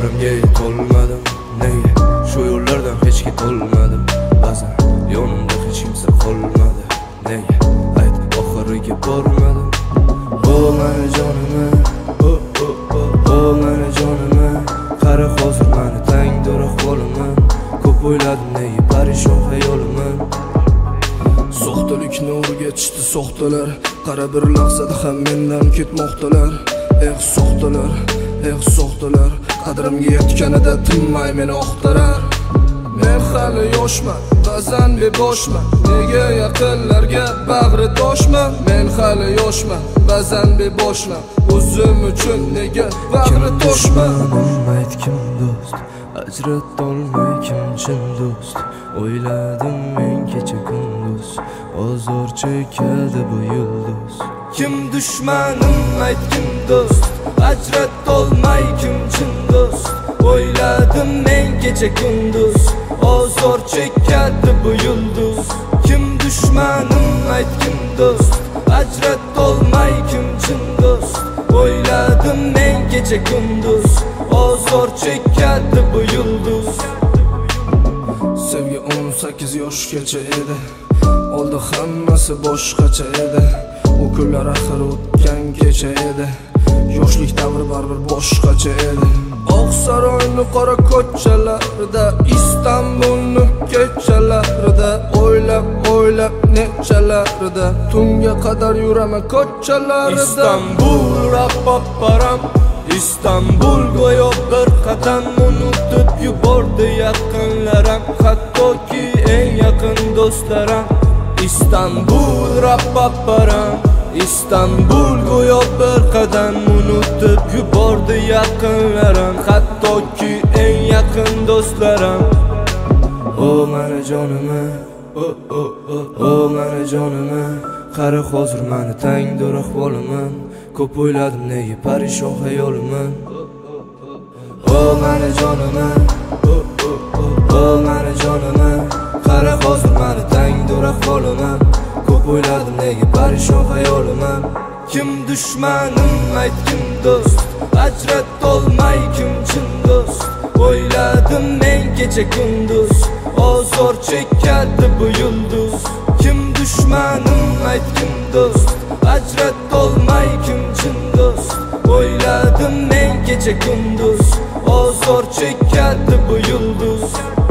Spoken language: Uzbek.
Yo'llarimga yetolmadim, nega shu yo'llardan hech ketolmadim. Ba'zan yonimda hech kimsa qolmadi, nega ayt oxiriga bormadim. O mani jonima, o mani jonima, qara hozir mani tangdir ahvoliman. Ko'p o'yladim, nega parishon xayolimman. Soxtalikni o'rgatishdi soxtalar, qara bir lahzada ham mendan ketmoqdalar. Soxtalar, soxtalar, qadrimga yetganida tinmay meni oqtarar. Men hali yoshman, ba'zan beboshman, nega yaqinlarga bag'ri toshman. Men hali yoshman, ba'zan beboshman, o'zim uchun nega bag'ri toshman. Ayt kim do'st, ajratolmay kim chin do'st. O'yladim men kecha kunduz, ozor chekadi bu yulduz. Kim dushmanim, ayt kim do'st, ajratolmay kim chin do'st. O'yladim men kecha kunduz, ozor chekadi bu yulduz. Kim dushmanim, ayt kim do'st, ajratolmay kim chin do'st. O'yladim men kecha kunduz, ozor chekadi bu yulduz. Sevgi 18 yoshgacha edi, oldi hammasi boshqacha edi. O kunlar axir o'tgan kecha edi, yoshlik davri baribir boshqacha edi. Oqsaroyni qora ko'chalarida, Istanbulni kechalarida, o'ylab nechalarida, tunga qadar yuraman ko'chalarida. Istanbul rappaparam, Istanbul go'yo bir qadam unutib yubordi yaqinlarim, hattoki eng yaqin do'stlarim. Istanbul rappaparam, Istanbul go'yo bir qadam unutib yubordi yaqinlarim, hattoki eng yaqin do'stlarim. O mani jonima, o mani jonima, qara hozir mani tangdir ahvoliman. Ko'p o'yladim, nega parishon xayolimman. O mani jonima, o mani jonima, qara hozir mani tangdir ahvoliman. Ko'p o'yladim, nega parishon xayolimman. Kim dushmanim, ayt kim do'st, ajratolmay kim chin do'st. O'yladim men kecha kunduz, ozor chekadi bu yulduz. Kim dushmanim, ayt kim do'st, ajratolmay kim chin do'st. O'yladim men kecha kunduz, ozor chekadi bu yulduz.